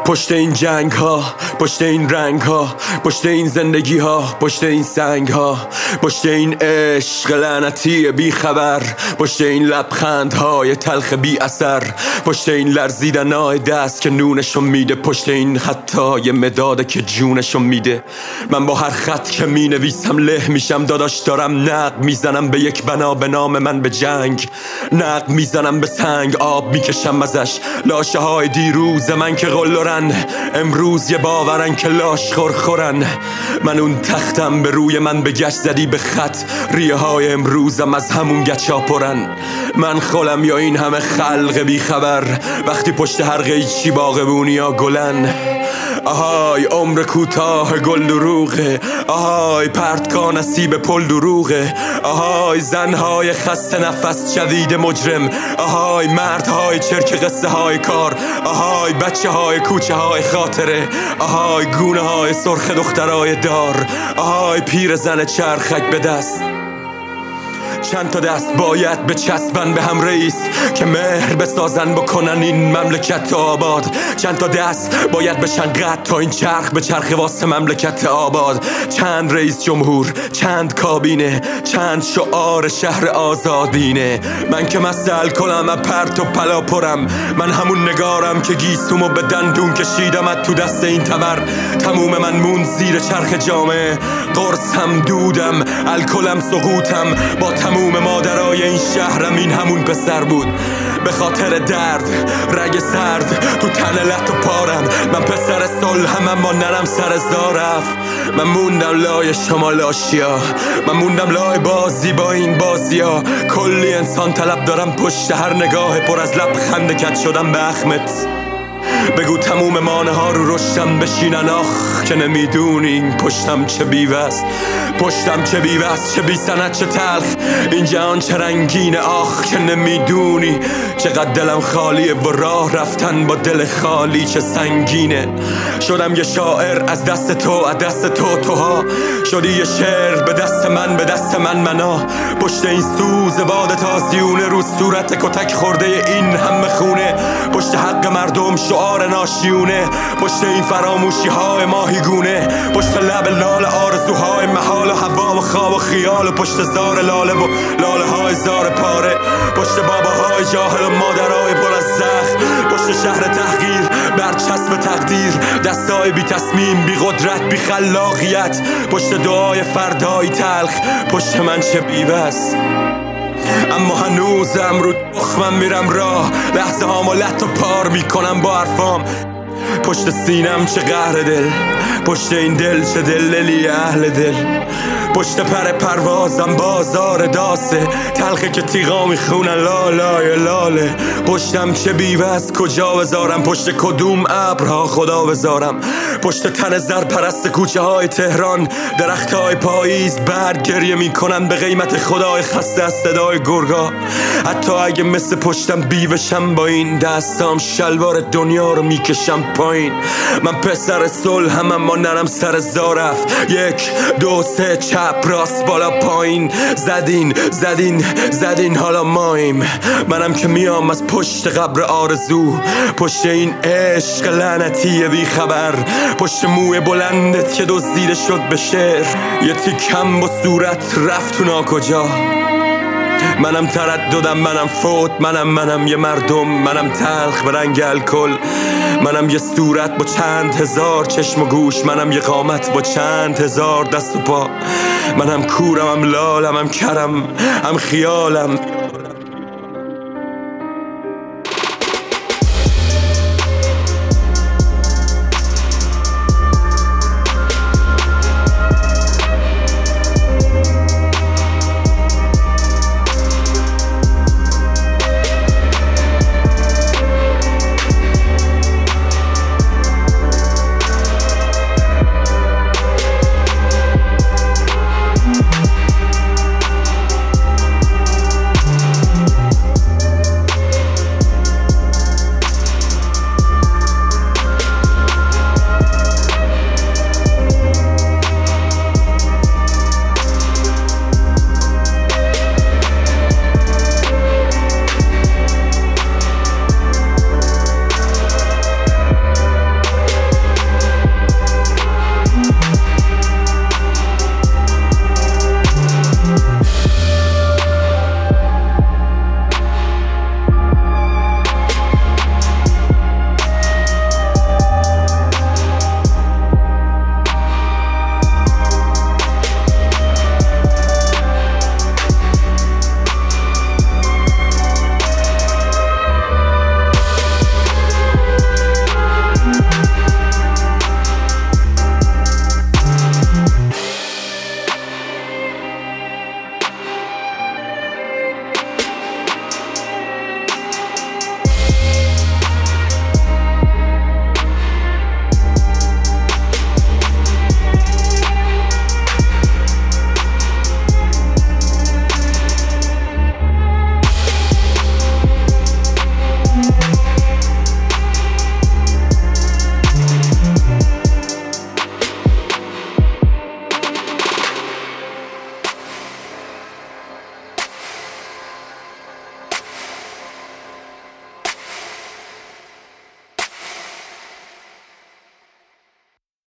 پشت این جنگ ها، پشت این رنگ ها، پشت این زندگی ها، پشت این سنگ ها، پشت این عشق لعنتی بی خبر، پشت این لبخند های تلخ بی اثر، پشت این لرزیدن های دست که نونشو میده، پشت این خطای مداده که جونشو میده. من با هر خط که می نویسم له میشم داداش، دارم نقد میزنم به یک بنا به نام من به جنگ، نقد میزنم به سنگ، آب میکشم ازش لاشه های دیروز من که قلرن، امروز یه باورن که لاش خورخورن. من اون تختم به روی من به گشت زدی به خط، ریه های امروزم از همون گچا پرن. من خولم یا این همه خلق بی خبر، وقتی پشت هر قیچی باغبونی ها گلن. آهای عمر کوتاه گل دروغه، آهای پرتکا نصیب پل دروغه، آهای زنهای خسته نفس شدید مجرم، آهای مردهای چرک قصه های کار، آهای بچه های کوچه های خاطره، آهای گونه های سرخ دخترای دار، آهای پیر زن چرخک به دست. چند تا دست باید به چسبن به هم رئیس که مهر بسازن بکنن این مملکت آباد. چند تا دست باید بشن قد تا این چرخ به چرخ واسه مملکت آباد. چند رئیس جمهور، چند کابینه، چند شعار شهر آزادینه. من که مثل الکلم پرت و پلا پرم، من همون نگارم که گیسومو به دندون کشیدم تو دست این تبر. تموم من مون زیر چرخ جامعه، قرصم دودم الکلم سقوطم، با تموم مادرای این شهرم این همون پسر بود. به خاطر درد رگ سرد تو تن لط و پارم، من پسر صلحم اما نرم سر زارف. من موندم لای شما لاشیا، من موندم لای بازی با این بازیا. کلی انسان طلب دارم پشت هر نگاه پر از لبخند کج شدم به اخمت. بگو تموم مانه ها رو رشتم بشینن، آخ که نمیدونی پشتم چه بیوست، پشتم چه بیوست، چه بی سند، چه تلخ این جهان چه رنگینه، آخ که نمیدونی چقدر دلم خالیه و راه رفتن با دل خالی چه سنگینه. شدم یه شاعر از دست تو، از دست تو توها شدی یه شعر به دست من، به دست من منا. پشت این سوز باد تازیونه رو صورت کتک خورده این همه خونه، پشت حق مردم شعار ناشیونه، پشت این فراموشی های ماهیگونه، پشت لب لال آرزوهای محال و هوا و خواب و خیال، و پشت زار لاله و لاله های زار پاره، پشت باباهای جاهل و مادرهای پر از زخم، پشت شهر تحقیر برچسب تقدیر، دستای بی تصمیم بی قدرت بی خلاقیت، پشت دعای فردای تلخ، پشت من چه بیوست. اما هنوزم رو تخمم میرم راه، لحظه هامو لط و پار میکنم با حرفام. پشت سینم چه قهر دل، پشت این دل چه دللی اهل دل، پشت پر پروازم بازار داسه، تلخه که تیغا میخونن لالای لاله. پشتم چه بیوست کجا بذارم، پشت کدوم ابرها خدا بذارم. پشت تن زر پرست کوچه های تهران، درخت های پاییز برگ گریه میکنن به قیمت خدای خسته از صدای گرگا. حتی اگه مثل پشتم بیوشم با این دستام شلوار دنیا رو میکشم پایین. من پسر صلحم اما نرم سر زارف، 1 2 3 چپ راست بالا پایین، زدین حالا مایم. منم که میام از پشت قبر آرزو، پشت این عشق لعنتی بی خبر، پشت موی بلندت که دزدیده شد به شعر، یه تیکم با صورت رفت تو ناکجا. منم ترددم، منم فوت، منم یه مردم، منم تلخ به رنگ الکل، منم یه صورت با چند هزار چشم و گوش، منم یه قامت با چند هزار دست و پا، منم کورم، هم لالم، هم کرم، هم خیالم.